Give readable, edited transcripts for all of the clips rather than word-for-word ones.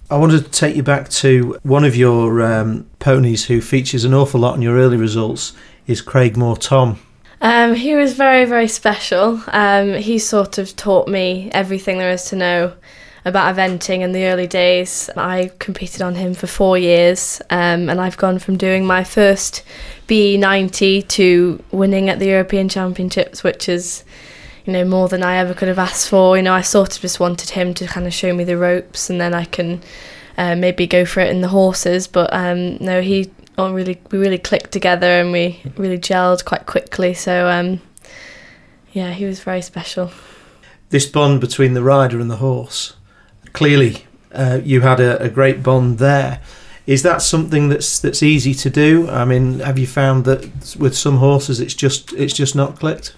I wanted to take you back to one of your ponies who features an awful lot in your early results, is Craigmore Tom. He was very, very special. He sort of taught me everything there is to know about eventing in the early days. I competed on him for 4 years, and I've gone from doing my first BE90 to winning at the European Championships, which is, more than I ever could have asked for. I sort of just wanted him to kind of show me the ropes, and then I can maybe go for it in the horses. But no, we really clicked together, and we really gelled quite quickly. So yeah, he was very special. This bond between the rider and the horse, clearly you had a great bond there. Is that something that's easy to do? I mean, have you found that with some horses it's just not clicked?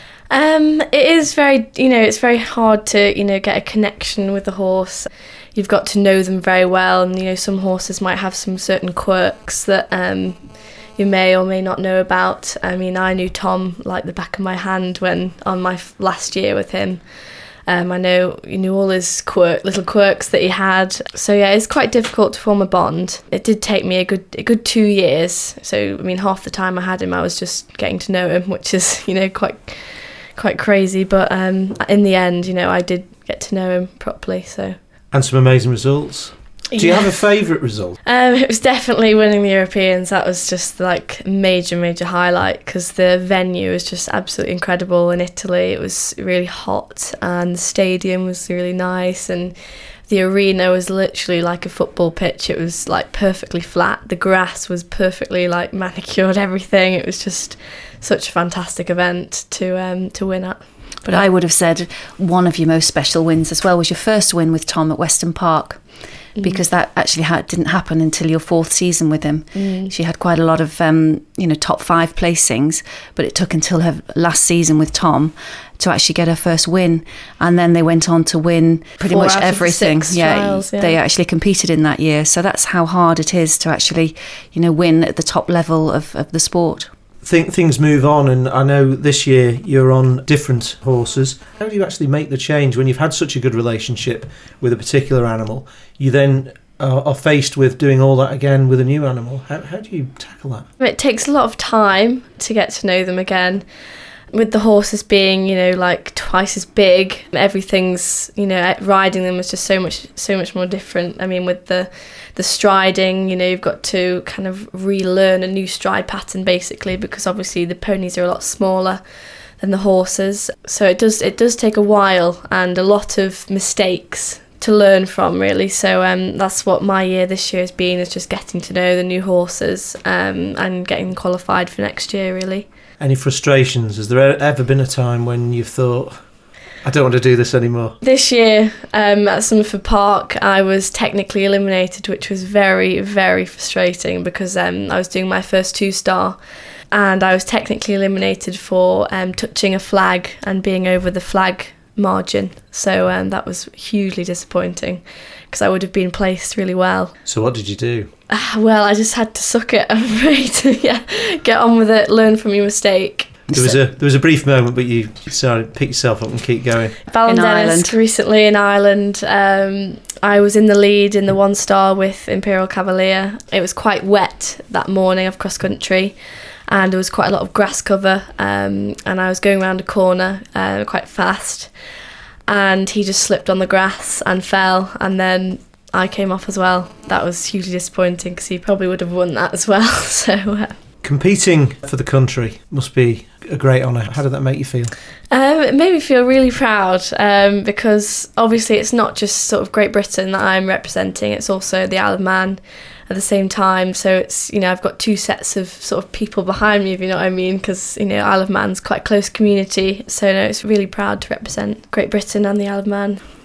It is very, it's very hard to, get a connection with the horse. You've got to know them very well, and some horses might have some certain quirks that you may or may not know about. I mean, I knew Tom like the back of my hand when on my last year with him. I know you knew all his little quirks that he had. So yeah, it's quite difficult to form a bond. It did take me a good 2 years. So I mean, half the time I had him, I was just getting to know him, which is quite crazy. But in the end, I did get to know him properly. So. And some amazing results. Do you have a favourite result? It was definitely winning the Europeans. That was just like major highlight, because the venue was just absolutely incredible in Italy. It was really hot, and the stadium was really nice, and the arena was literally like a football pitch. It was like perfectly flat. The grass was perfectly like manicured, everything. It was just such a fantastic event to win at. But I would have said one of your most special wins as well was your first win with Tom at Weston Park, because that actually didn't happen until your 4th season with him. She had quite a lot of top 5 placings, but it took until her last season with Tom to actually get her first win, and then they went on to win pretty much everything. Trials, they actually competed in that year, so that's how hard it is to actually win at the top level of the sport. Things move on, and I know this year you're on different horses. How do you actually make the change when you've had such a good relationship with a particular animal? You then are faced with doing all that again with a new animal. How do you tackle that? It takes a lot of time to get to know them again. With the horses being, like twice as big, everything's, riding them is just so much more different. I mean, with the striding, you've got to kind of relearn a new stride pattern basically, because obviously the ponies are a lot smaller than the horses. So it does take a while and a lot of mistakes to learn from, really. So that's what my year this year has been, is just getting to know the new horses and getting qualified for next year, really. Any frustrations? Has there ever been a time when you've thought, I don't want to do this anymore? This year at Somerford Park, I was technically eliminated, which was very, very frustrating, because I was doing my first 2-star, and I was technically eliminated for touching a flag and being over the flag margin. So that was hugely disappointing, because I would have been placed really well. So what did you do? Well, I just had to suck it, I'm afraid. Yeah, get on with it, learn from your mistake. There was a brief moment, but you started to pick yourself up and keep going. Ballindennis recently in Ireland. I was in the lead in the 1-star with Imperial Cavalier. It was quite wet that morning of cross country, and there was quite a lot of grass cover, and I was going around a corner quite fast, and he just slipped on the grass and fell, and then I came off as well. That was hugely disappointing, because he probably would have won that as well. So competing for the country must be a great honour. How did that make you feel? It made me feel really proud, because obviously it's not just sort of Great Britain that I'm representing, it's also the Isle of Man at the same time. So it's, I've got 2 sets of sort of people behind me, if you know what I mean, because, Isle of Man's quite a close community. So no, it's really proud to represent Great Britain and the Isle of Man.